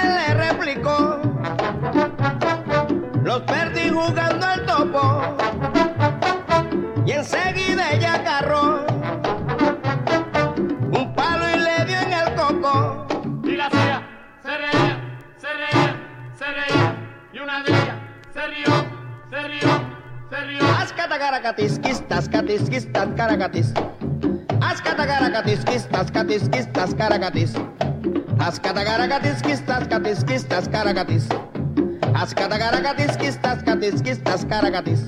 Rafael le replicó: los perdí jugando al topo. Y enseguida ella agarró un palo y le dio en el coco. Y la hacía, se reía, se reía, se reía. Y una de ellas se rió, se rió, se rió. Ascatagaracatisquistas, catisquistas, caracatis. Ascatagaracatisquistas, catisquistas, caracatis. Ascatagaracatisquistas, catisquistas, caracatis. Ascatagaracatisquistas, catisquistas, caracatis.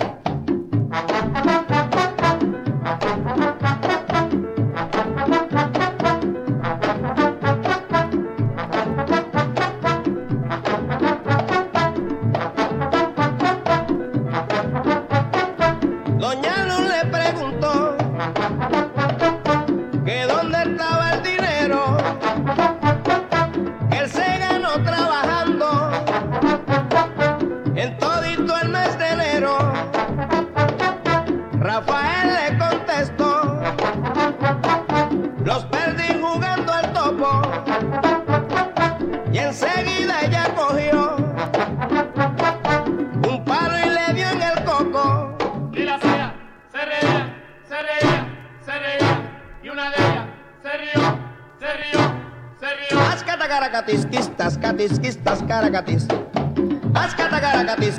Doña Luz le preguntó que dónde estaba el dinero que él se ganó trabajando en todito el mes de enero. Rafael le contestó: los perdí jugando al topo. Y enseguida ella cogió un palo y le dio en el coco. Y la hacía, se reía, se reía, se reía. Y una de ellas se rió, se rió, se rió. Ascatagaracatisquistas, catisquistas, caracatis. Ascatagaracatis.